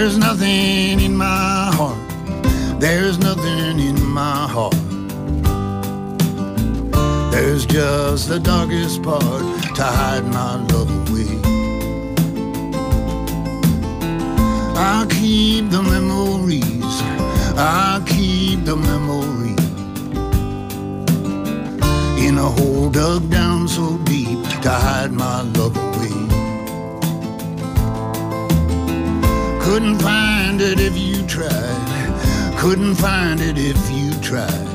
There's nothing in my heart. There's nothing in my heart. There's just the darkest part to hide my love away. I'll keep the memories. I'll keep the memories in a hole dug down so deep to hide my love away. Couldn't find it if you tried. Couldn't find it if you tried.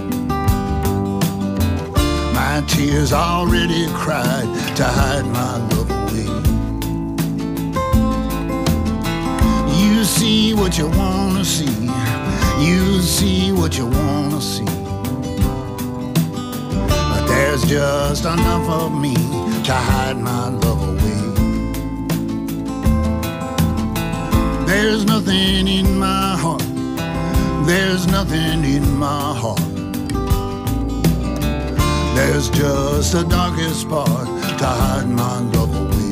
My tears already cried to hide my love away. You see what you wanna see. You see what you wanna see. But there's just enough of me to hide my love away. There's nothing in my heart. There's nothing in my heart. There's just the darkest part to hide my love away.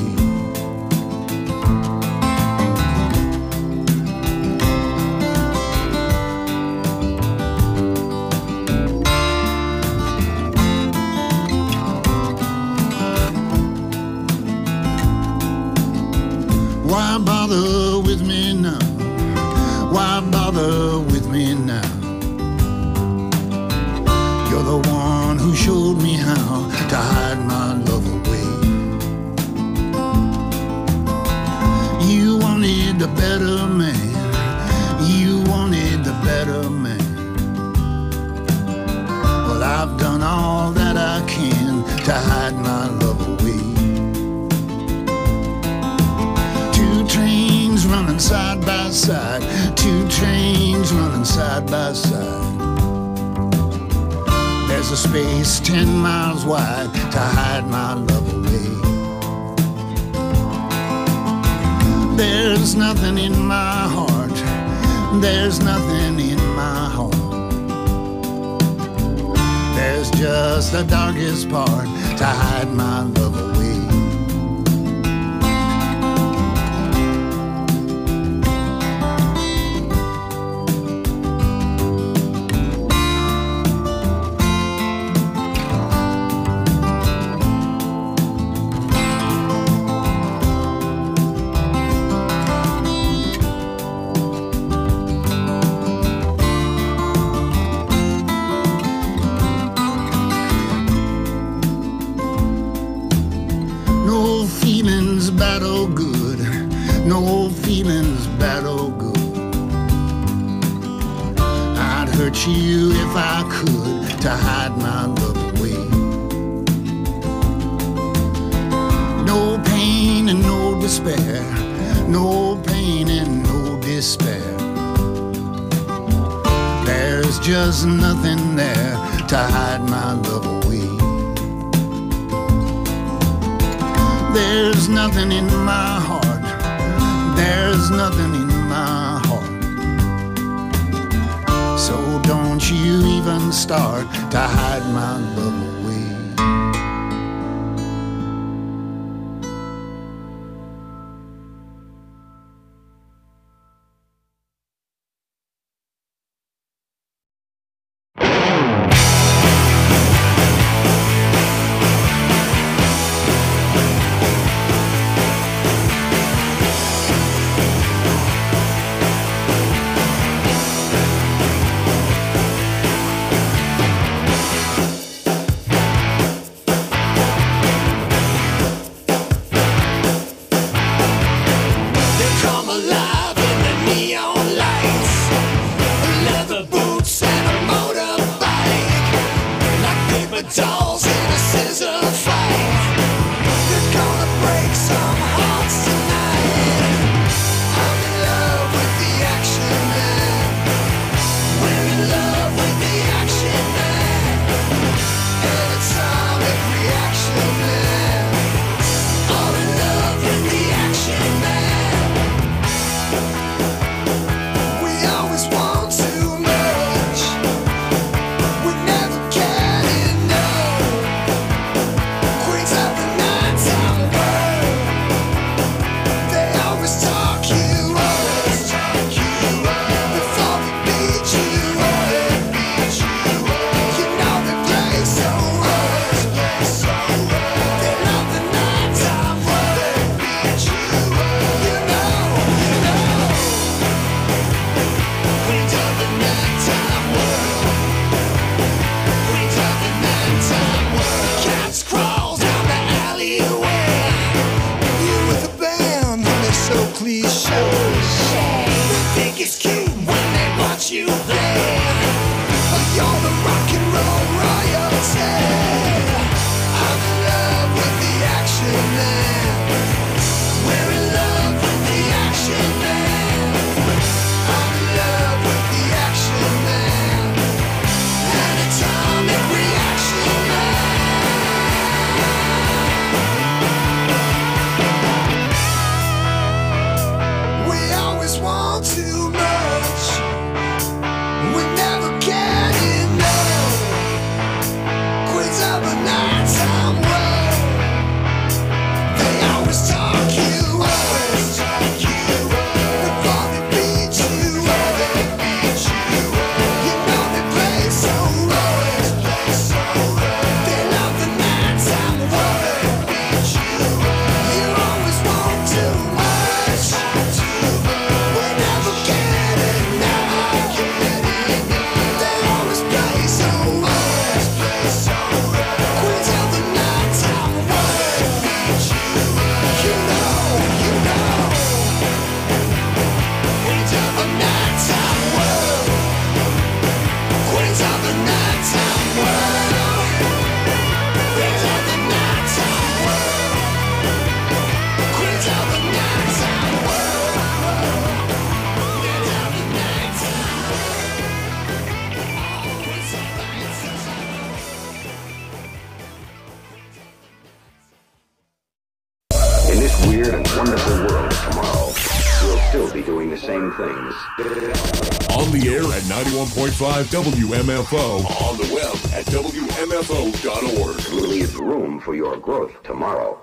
Why bother with me now? Why bother with me now? You're the one who showed me how to hide my love away. You wanted the better man. You wanted the better man. Well, I've done all that I can to hide my love away. Two trains running side by side. Two trains running side by side. There's a space 10 miles wide to hide my love away. There's nothing in my heart. There's nothing in my heart. There's just the darkest part to hide my love away. No feelings bad or good. No feelings bad or good. I'd hurt you if I could to hide my love away. No pain and no despair. No pain and no despair. There's just nothing there to hide my love away. There's nothing in my heart. There's nothing in my heart. So don't you even start to hide my love away. things. On the air at 91.5 WMFO. On the web at WMFO.org. Leave room for your growth tomorrow.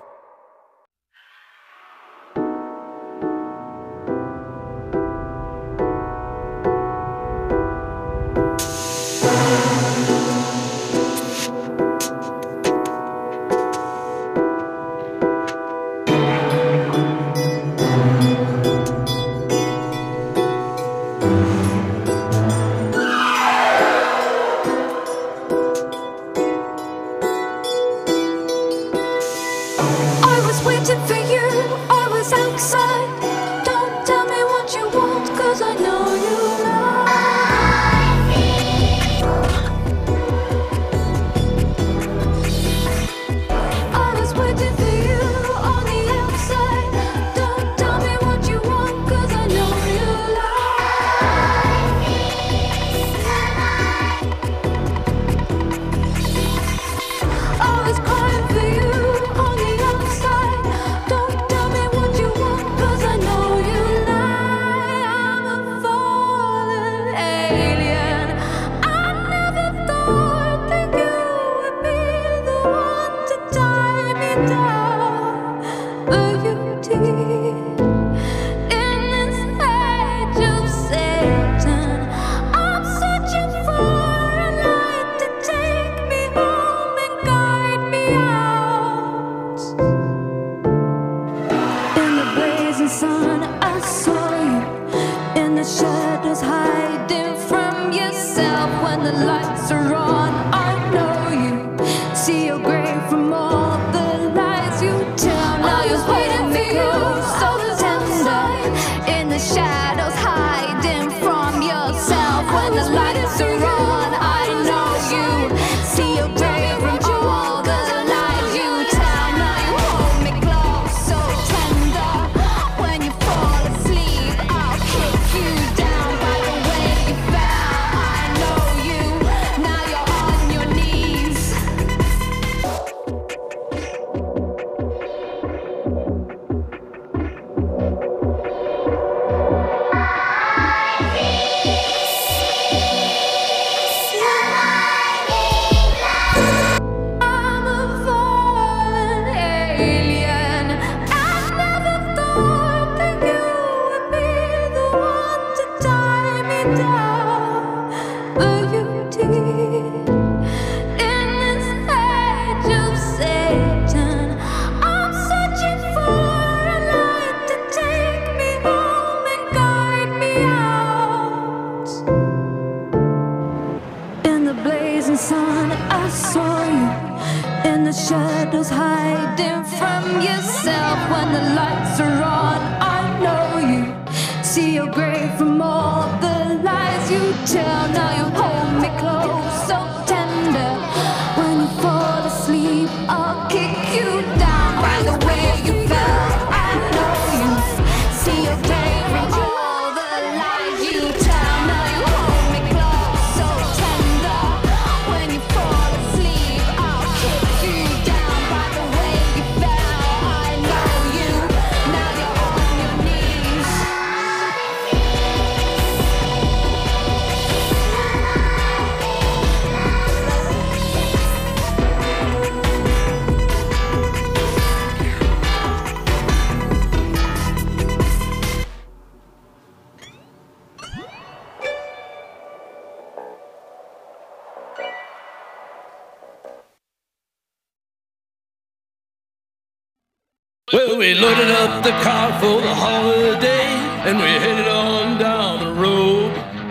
Well, we loaded up the car for the holiday, and we headed on down the road.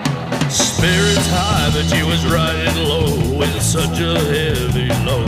Spirits high, but she was riding low with such a heavy load.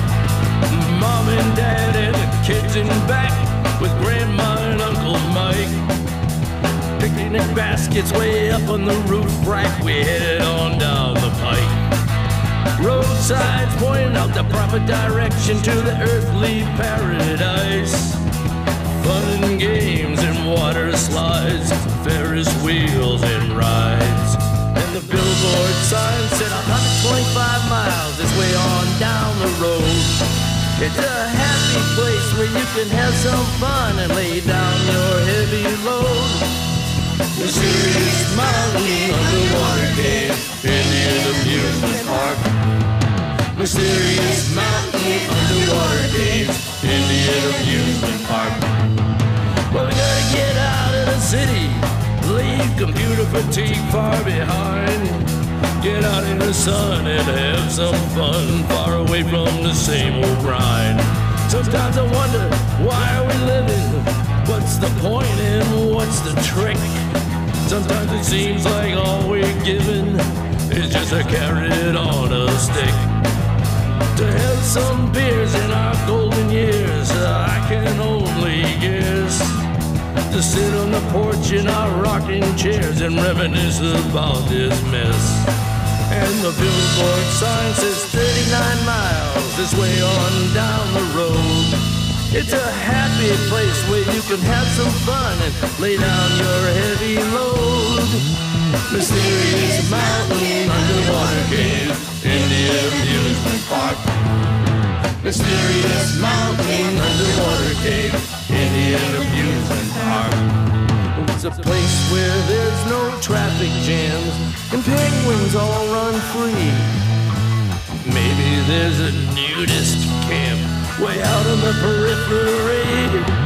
Mom and Dad and the kids in back with Grandma and Uncle Mike. Picnic baskets way up on the roof rack, we headed on down the pike. Roadsides pointing out the proper direction to the earthly paradise. Fun and games and water slides, Ferris wheels and rides. And the billboard sign said 125 miles this way on down the road. It's a happy place where you can have some fun and lay down your heavy load. Mysterious mountain underwater cave, Indian amusement park. Mysterious mountain underwater cave, Indian amusement park. Well, we gotta get out of the city, leave computer fatigue far behind. Get out in the sun and have some fun, far away from the same old grind. Sometimes I wonder, why are we living? What's the point and what's the trick? Sometimes it seems like all we're given is just a carrot on a stick. To have some beers in our golden years, I can only guess. To sit on the porch in our rocking chairs and reminisce about this mess. And the billboard sign says 39 miles this way on down the road. It's a happy place where you can have some fun and lay down your heavy load. Mysterious mountain underwater cave, Indian amusement park. Mysterious mountain underwater cave, Indian amusement park. It's a place where there's no traffic jams and penguins all run free. Maybe there's a nudist camp way out in the periphery.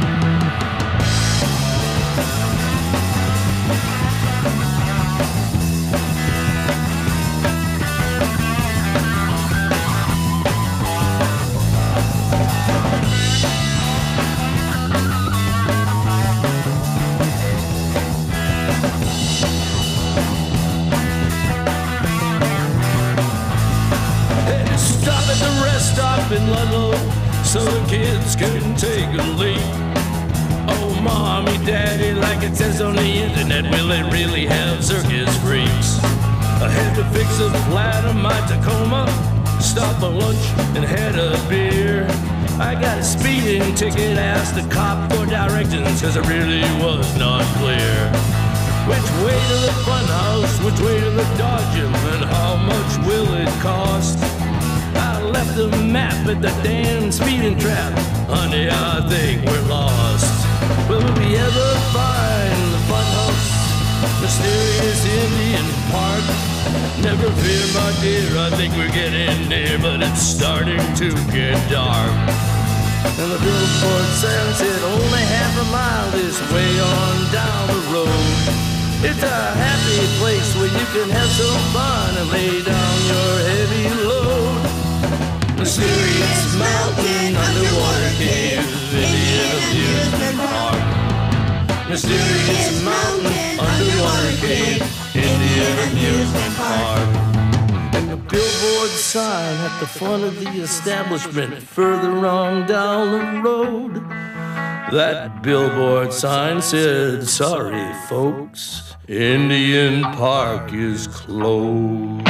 In Ludlow, so the kids can take a leak. Oh, mommy, daddy, like it says on the internet, will it really have circus freaks? I had to fix a flat on my Tacoma, stop for lunch and had a beer. I got a speeding ticket, asked the cop for directions, cause it really was not clear. Which way to the fun house, which way to the Dodgem, and how much will it cost? I left the map at the damn speeding trap. Honey, I think we're lost. Will we ever find the fun house? Mysterious Indian park? Never fear, my dear, I think we're getting near, but it's starting to get dark. And the billboard sign said only half a mile this way on down the road. It's a happy place where you can have some fun and lay down your heavy load. Mysterious mountain underwater cave, Indian amusement park. Mysterious mountain underwater cave, Indian amusement park. And the billboard sign at the front of the establishment further on down the road. That billboard sign said, sorry folks, Indian Park is closed.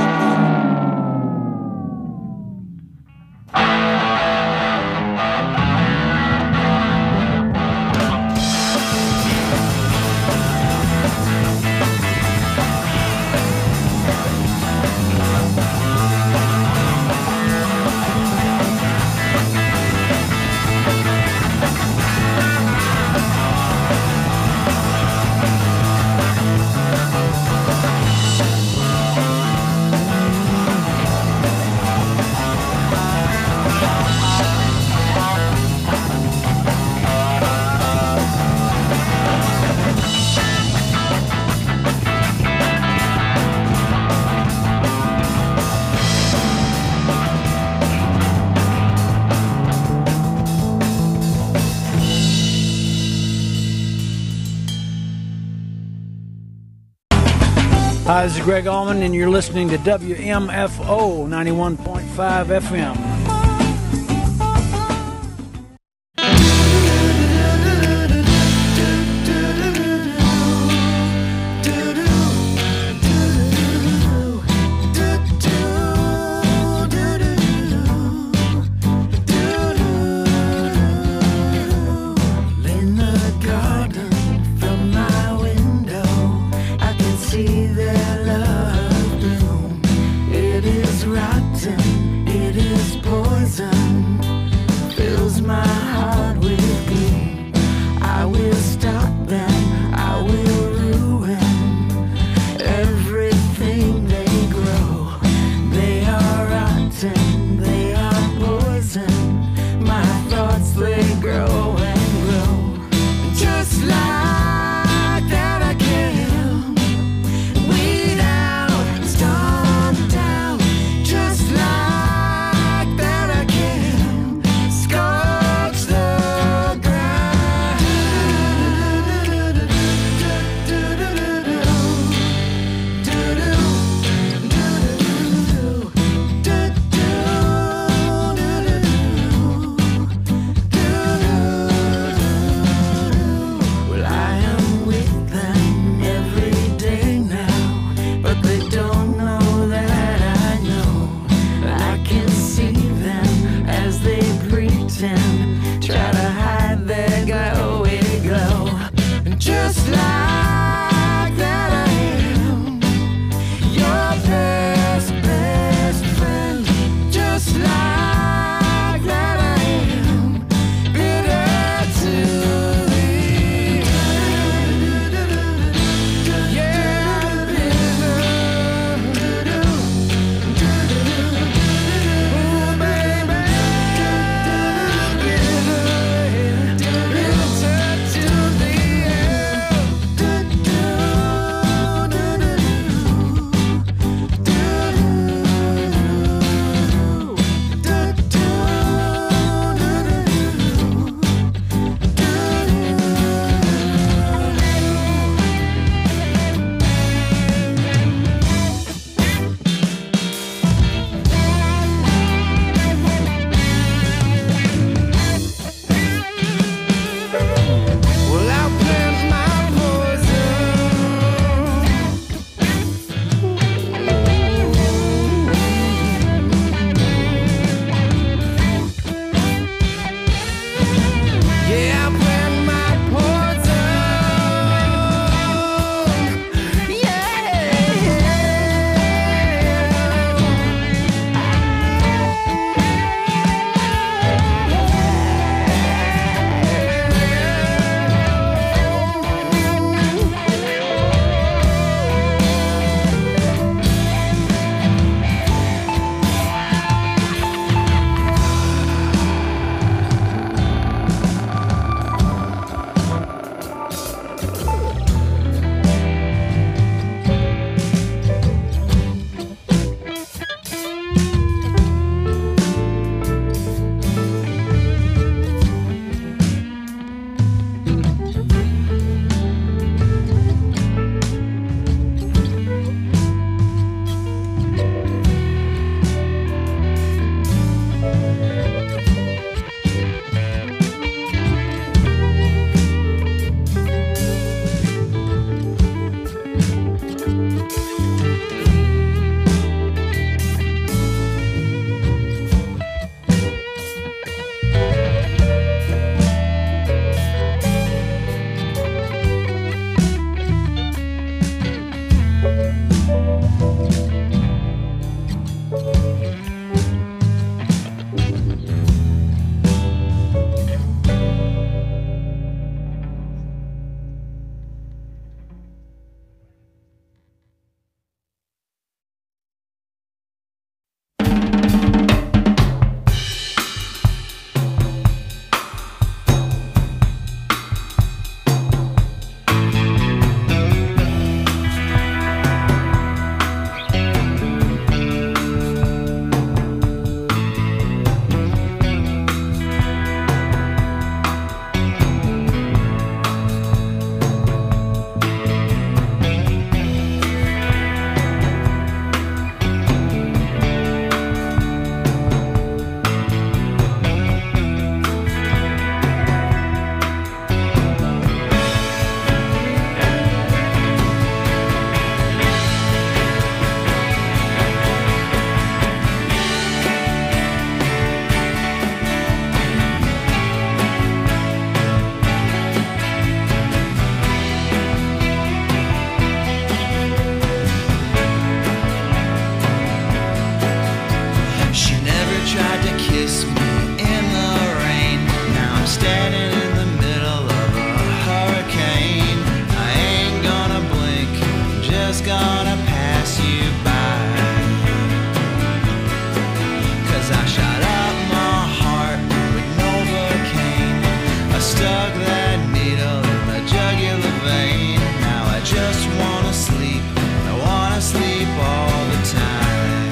Hi, this is Greg Allman, and you're listening to WMFO 91.5 FM. It is rotten, it is poison. just gonna pass you by. 'Cause I shot up my heart with Novocaine. I stuck that needle in my jugular vein. Now I just wanna sleep. I wanna sleep all the time.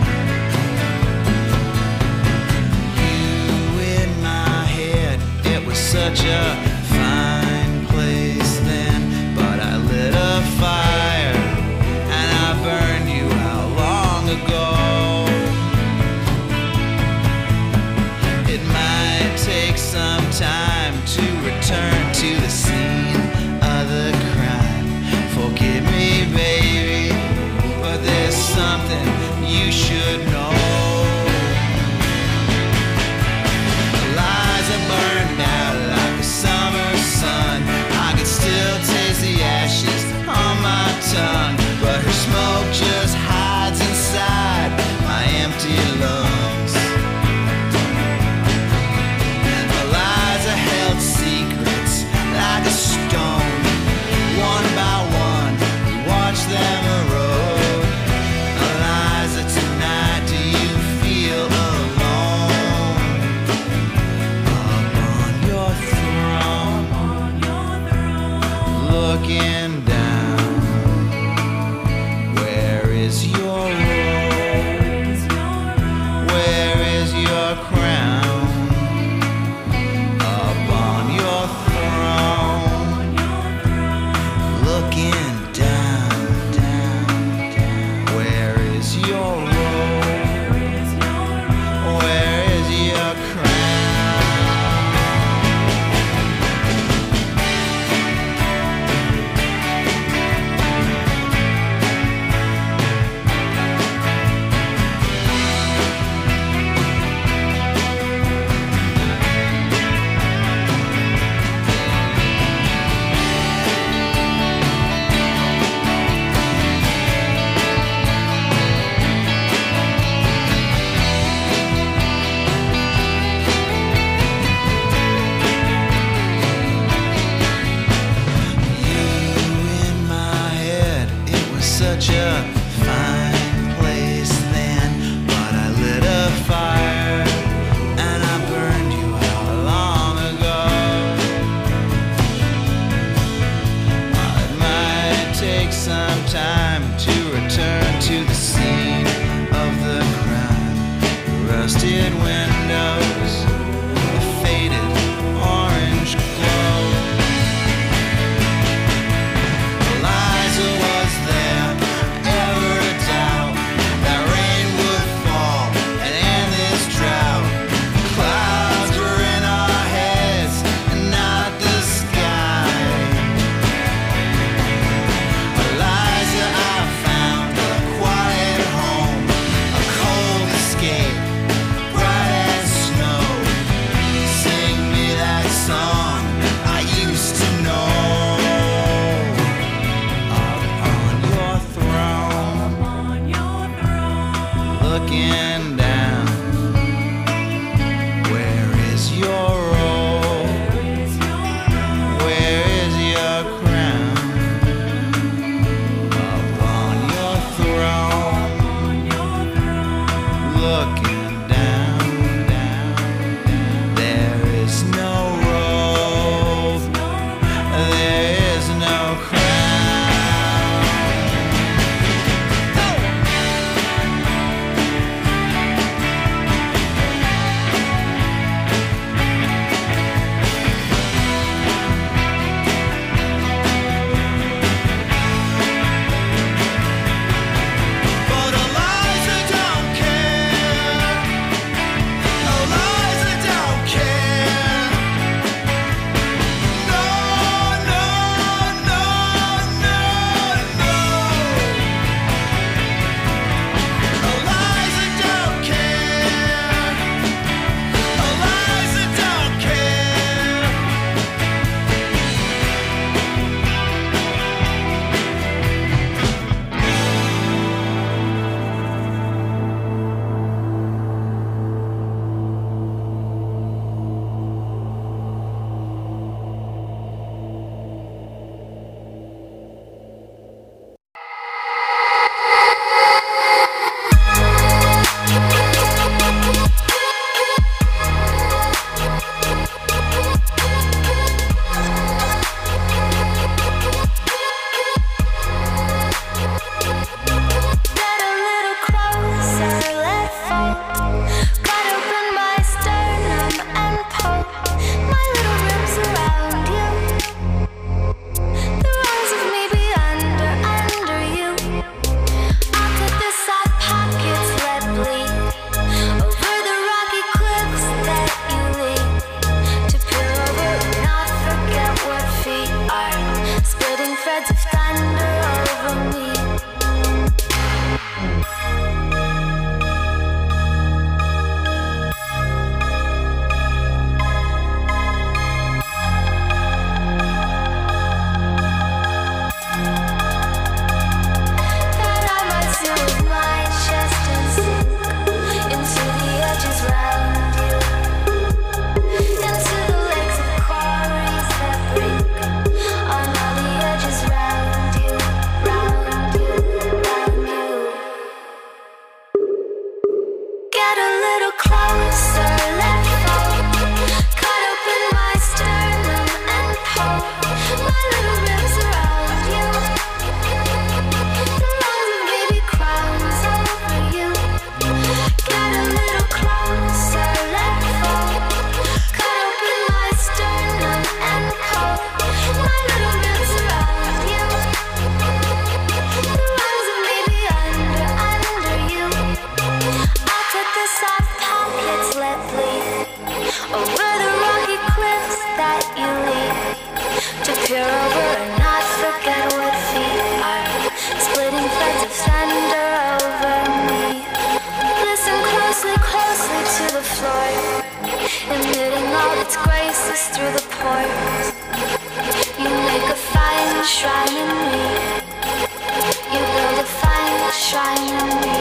You in my head, it was such a fine place then, but I lit a fire and I burned you out long ago. It might take some time to return to the scene of the crime. Forgive me, baby, but there's something you should know. The lies are burned out like the summer sun. I can still taste the ashes on my tongue, but her smoke just hides inside my empty lungs. The lies are held secrets like a stone. One by one, we watch them erode. Eliza, tonight, do you feel alone? Up on your throne, looking down. Where is your robe? Where is your crown? Up on your throne, looking down, down, down. Where is your robe? Where is your crown? You in my head, it was such a fine place then, but I lit a fire and I burned you out long ago. It might take some time to return to the scene of the crime. Rusted windows, a faded orange glow. Eliza, was there ever a doubt that rain would fall and end this drought? Clouds were in our heads and not the sky. Eliza, I pass through the pores. You make a fine shrine in me. You build a fine shrine in me.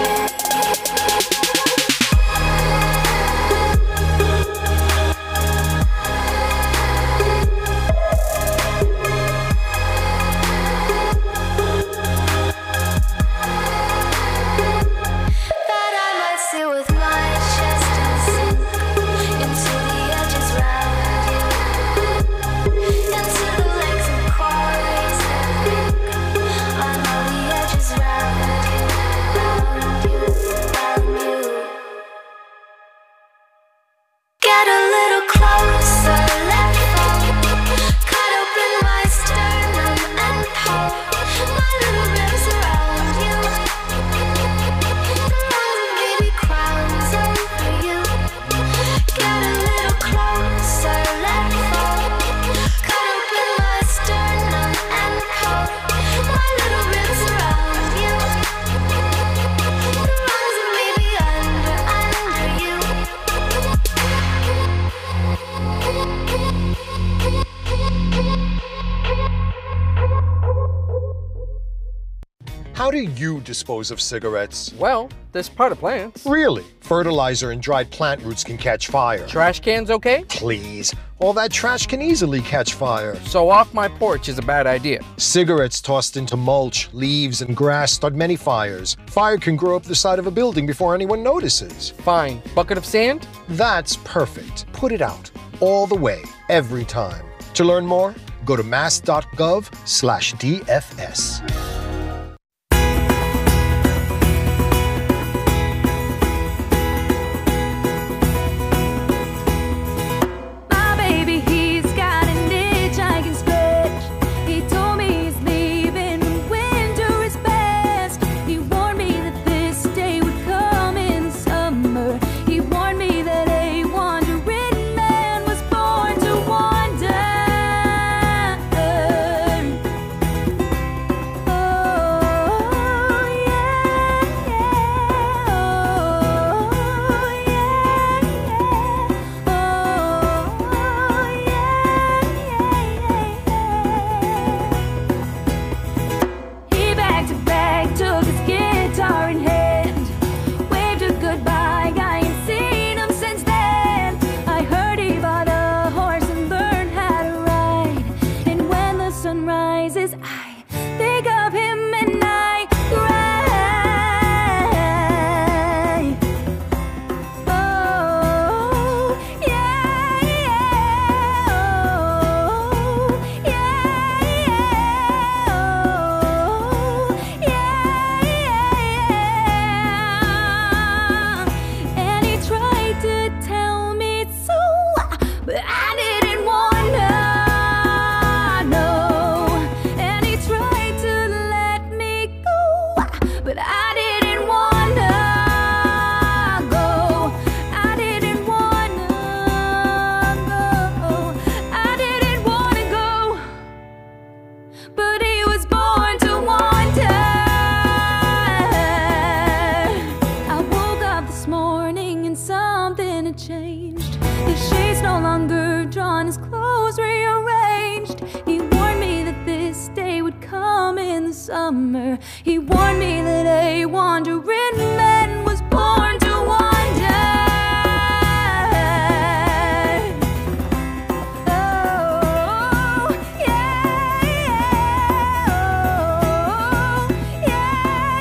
How do you dispose of cigarettes? Well, there's part of plants. Really? Fertilizer and dried plant roots can catch fire. Trash cans okay? Please. All that trash can easily catch fire. So off my porch is a bad idea. Cigarettes tossed into mulch, leaves, and grass start many fires. Fire can grow up the side of a building before anyone notices. Fine. Bucket of sand? That's perfect. Put it out. All the way. Every time. To learn more, go to mass.gov/DFS. He warned me that a wandering man was born to wander. Oh, yeah, yeah, oh, yeah,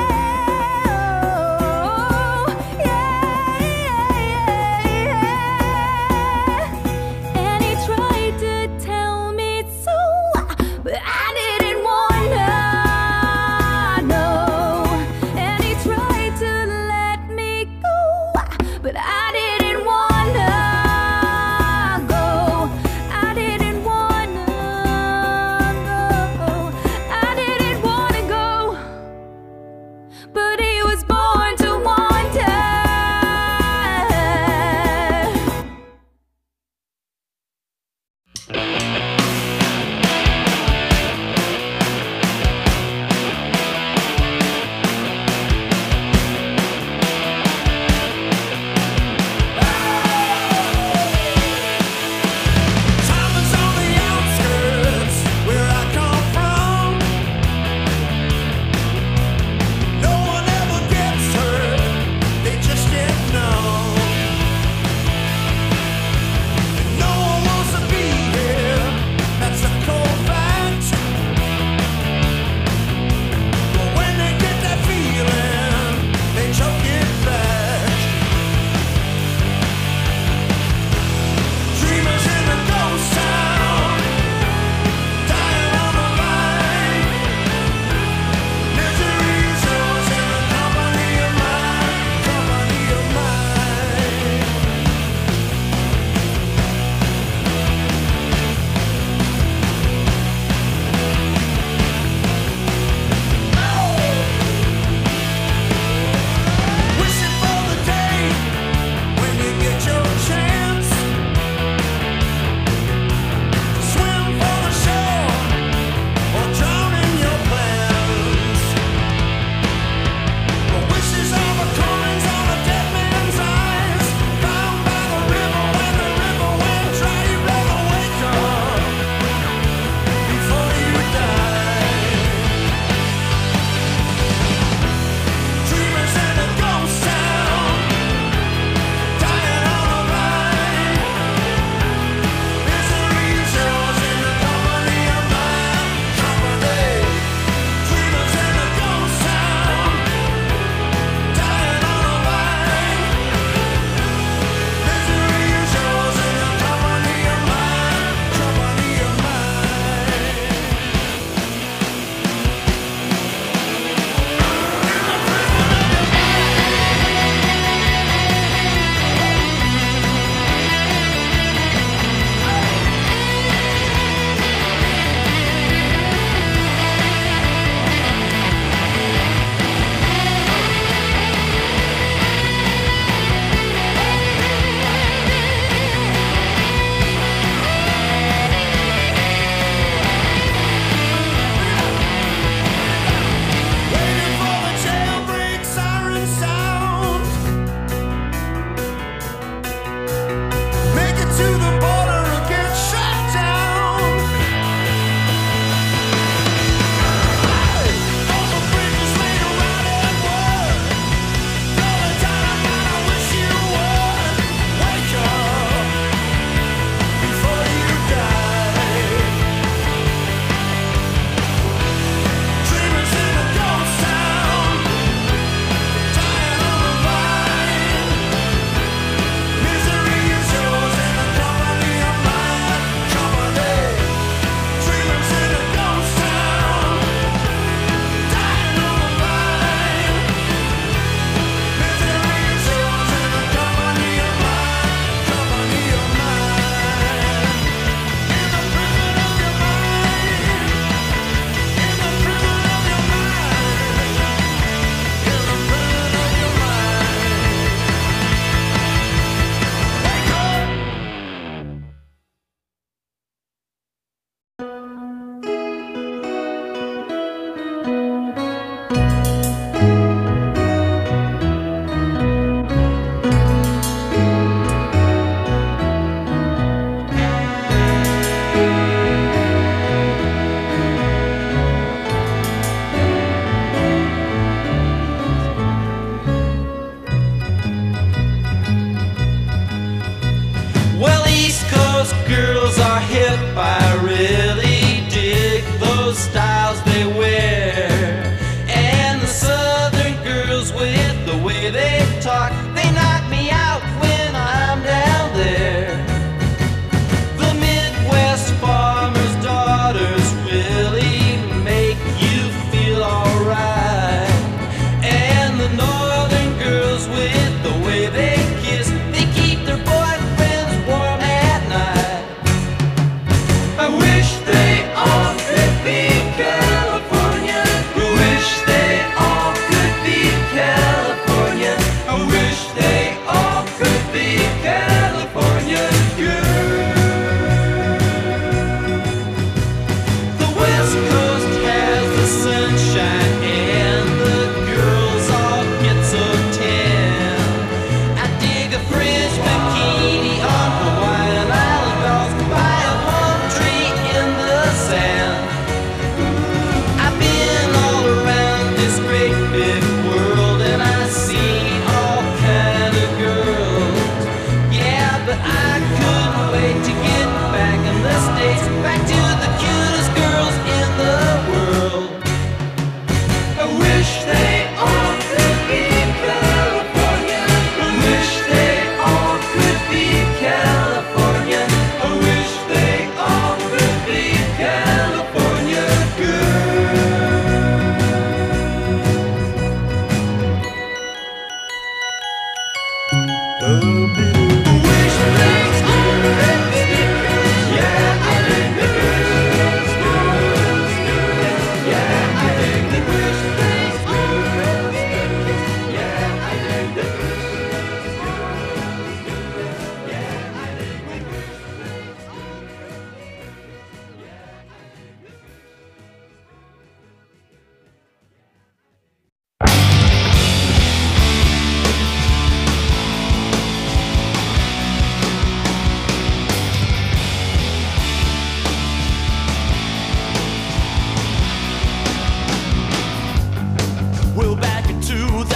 yeah, oh, yeah. And he tried to tell me so, but I didn't want to. And he tried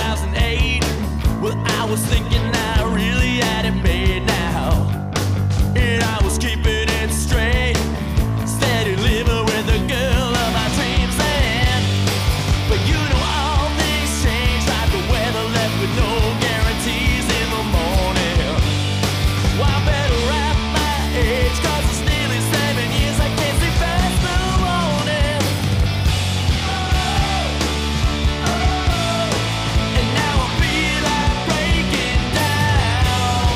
2008. Well, I was thinking I really had it made now, and I was keeping it straight, steady living with the girl of my dreams then. But you know all things change, like the weather left with no guarantees in the morning. Well, I better wrap my age, 'cause it's nearly 7 years, I can't see past the morning. And now I feel like breaking down,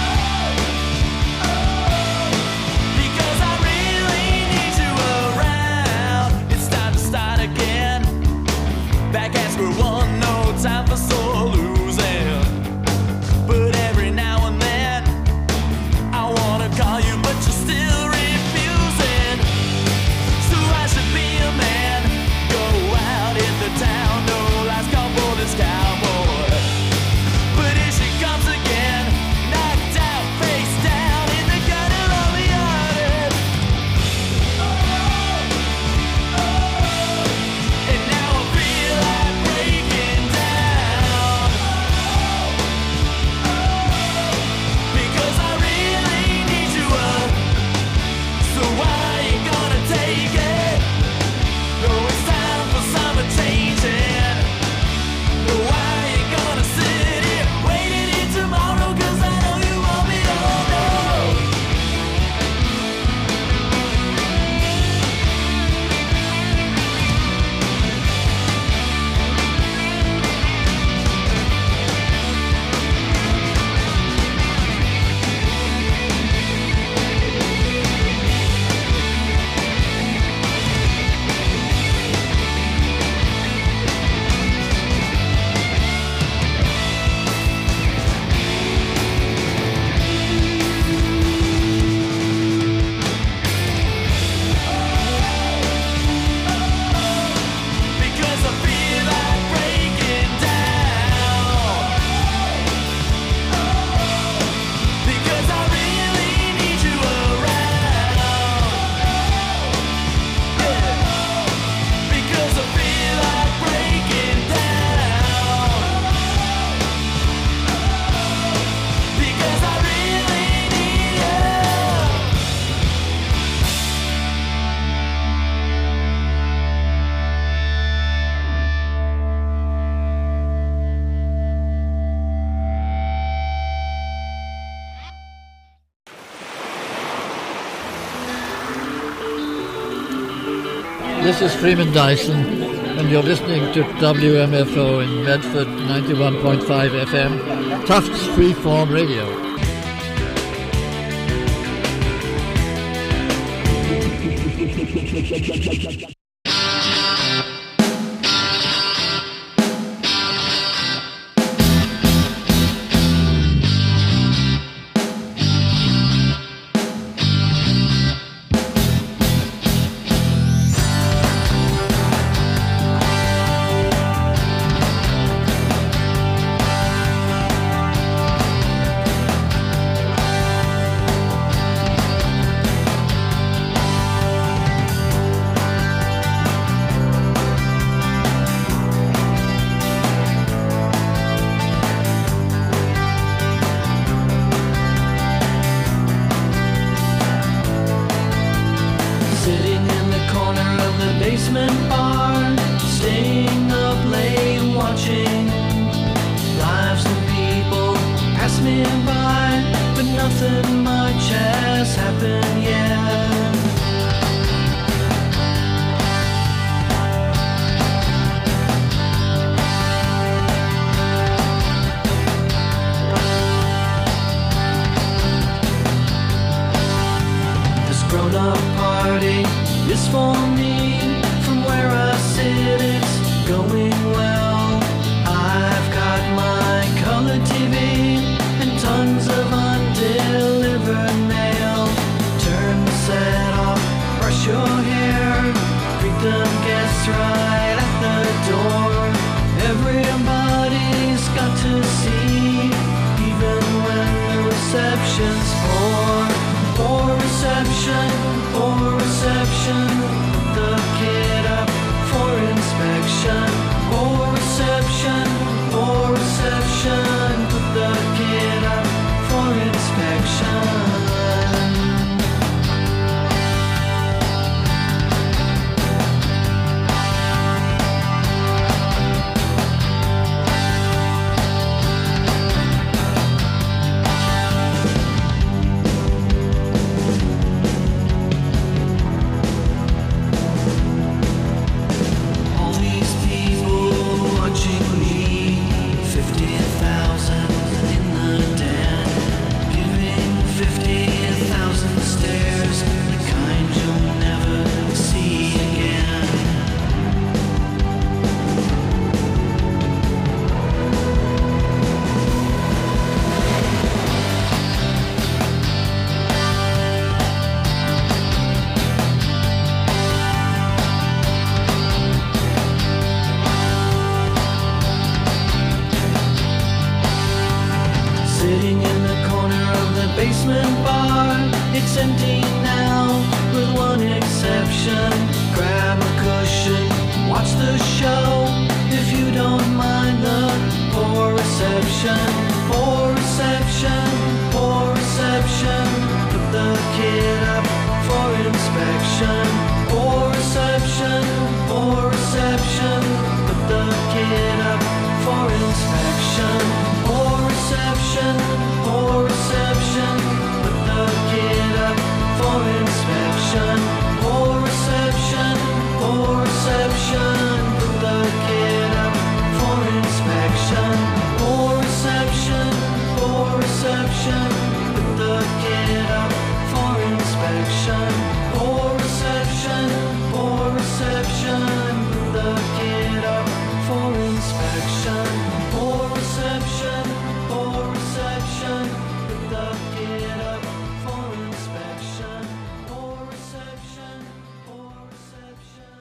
because I really need you around. It's time to start again, back at square one, no time for sore losing. But every now and then I wanna call you, but you're still refusing. So I should be a man, go out in the town, no last call for this cowboy. But here she comes again, knocked out, face down in the gutter of the yard. And now I feel like breaking down, because I really need you up. So why you gonna take it? No, it's time for summer changing. No, why you gonna sit here waiting in tomorrow? 'Cause I know you want me, oh no. Because I feel like breaking down, because I really need you around. Yeah. Because I feel like breaking down, because I really need you. This is Freeman Dyson, and you're listening to WMFO in Medford 91.5 FM, Tufts Freeform Radio. basement bar, it's empty now, with one exception. Grab a cushion, watch the show, if you don't mind the poor reception. Poor reception, poor reception. Put the kid up for inspection. Poor reception, poor reception. Put the kid up for inspection. Poor reception, poor reception. Put the kid up for inspection. Poor reception, poor reception. Put the kid up for inspection. Poor reception, poor reception. Put the kid up for inspection. Poor reception, poor reception. Put the kid up for inspection. Poor reception, poor reception. Put the kid up for inspection. Poor reception, poor reception.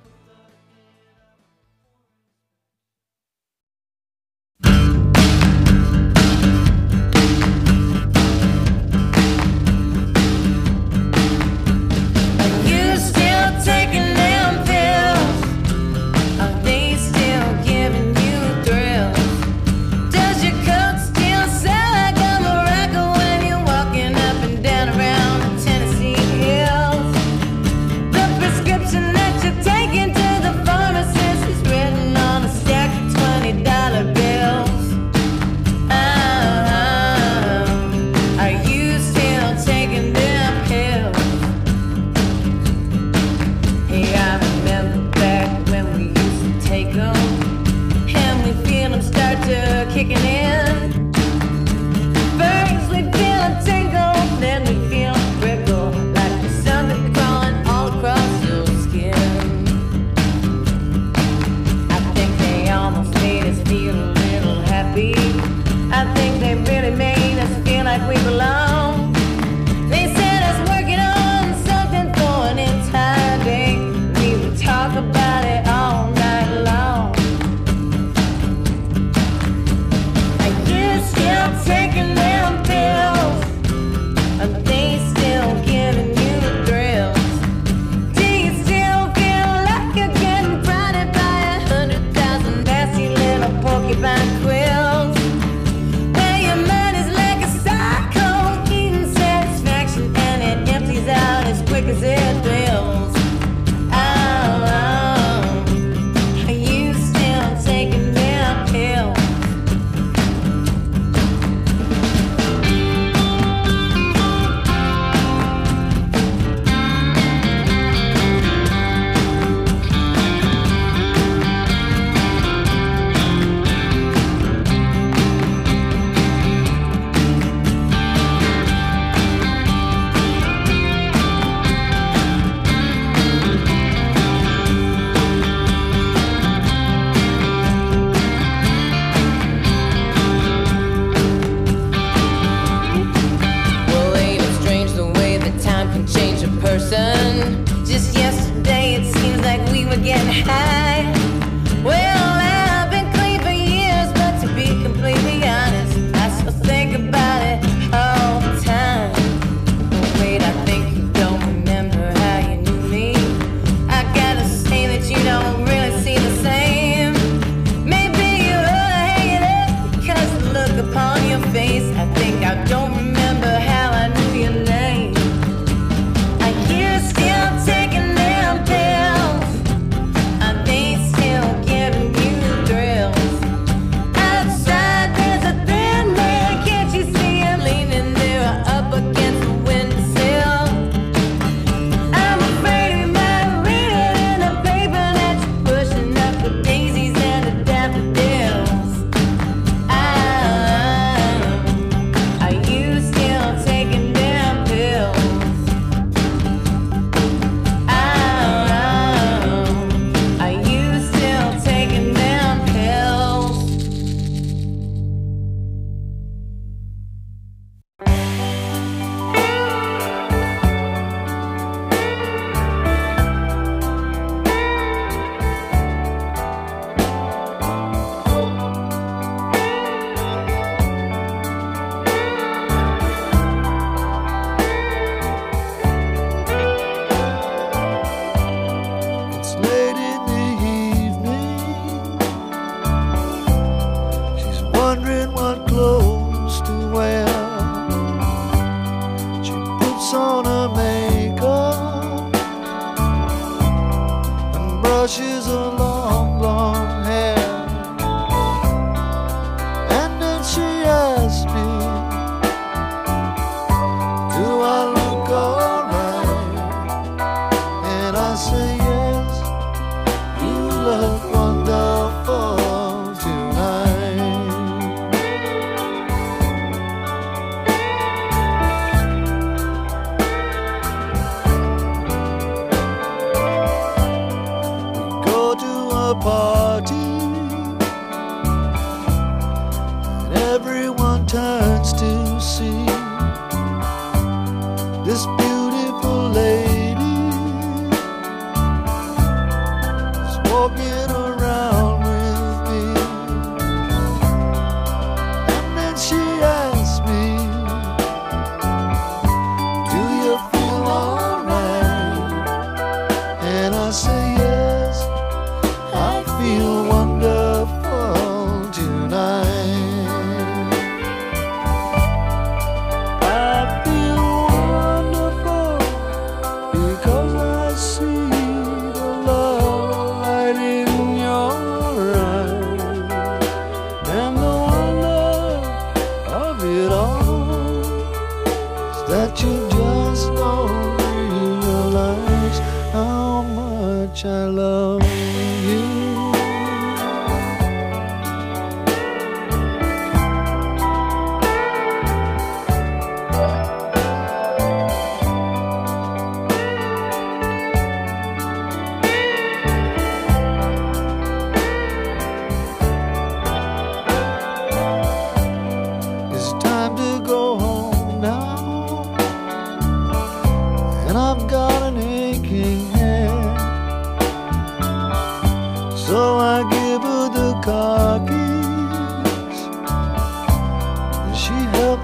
You still taking them pills? Are they still giving you thrills? Does your coat still sound like a miracle when you're walking up and down around the Tennessee hills? The prescription that you're taking to the pharmacist is written on a stack of $20 bills. Are you still taking them pills? Hey, I remember back when we used to take them, and we feel them start to kicking in. First we feel them tingle, then we feel them prickle, like there's something crawling all across your skin. I think they almost made us feel a little happy. I think they really made us feel like we belong. They set us working on something for an entire day. We would talk about it all night long. Are you still taking them pills? Are they still giving you the thrills? Do you still feel like you're getting prodded by 100,000 nasty little porcupine quills? Well, you might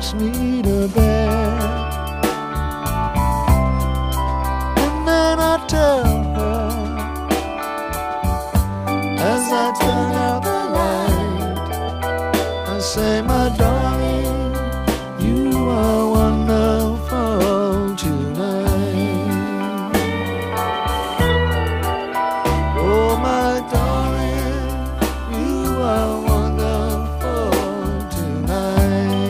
takes me to bed. And then I tell her, as I turn out the light, I say, my darling, you are wonderful tonight. Oh, my darling, you are wonderful tonight.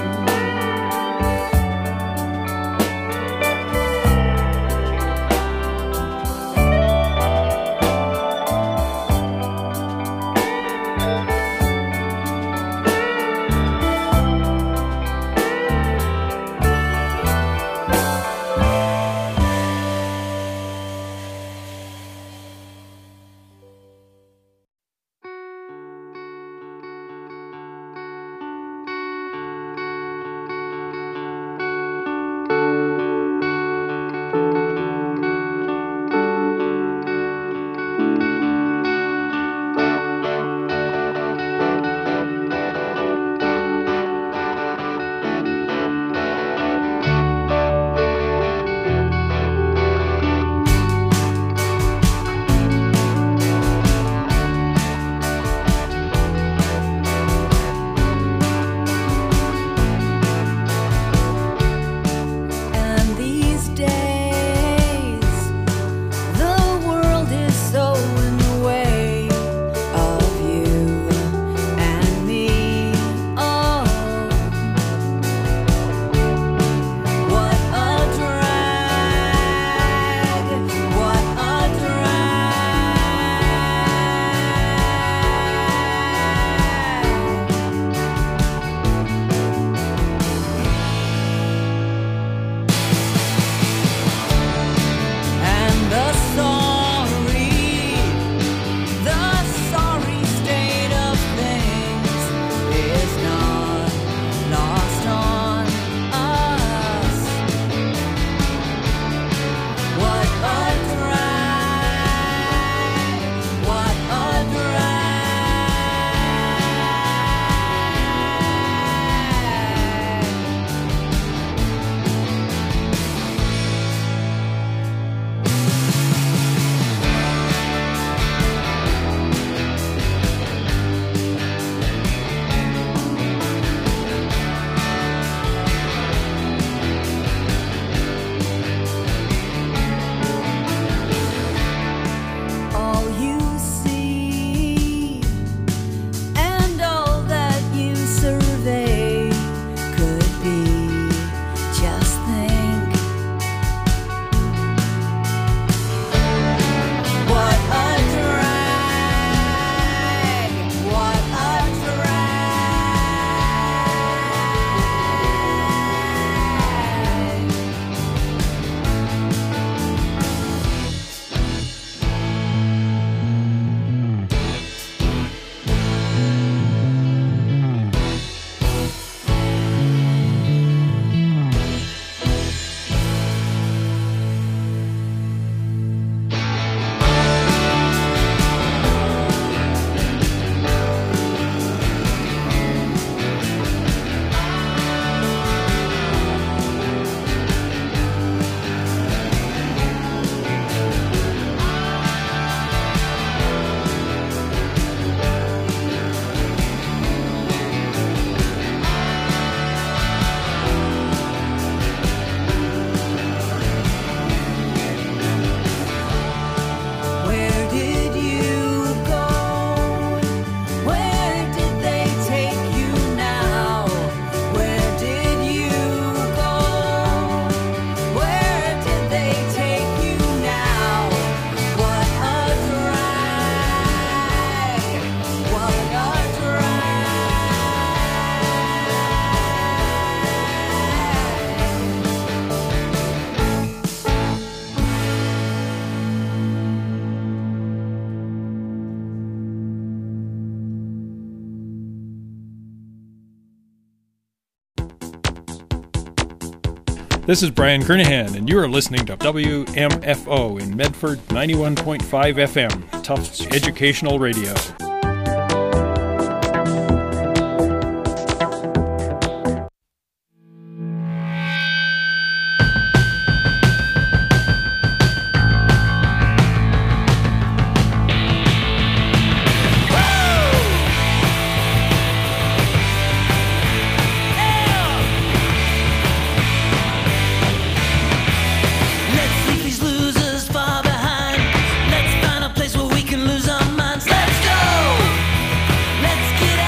This is Brian Kernahan, and you are listening to WMFO in Medford 91.5 FM, Tufts Educational Radio.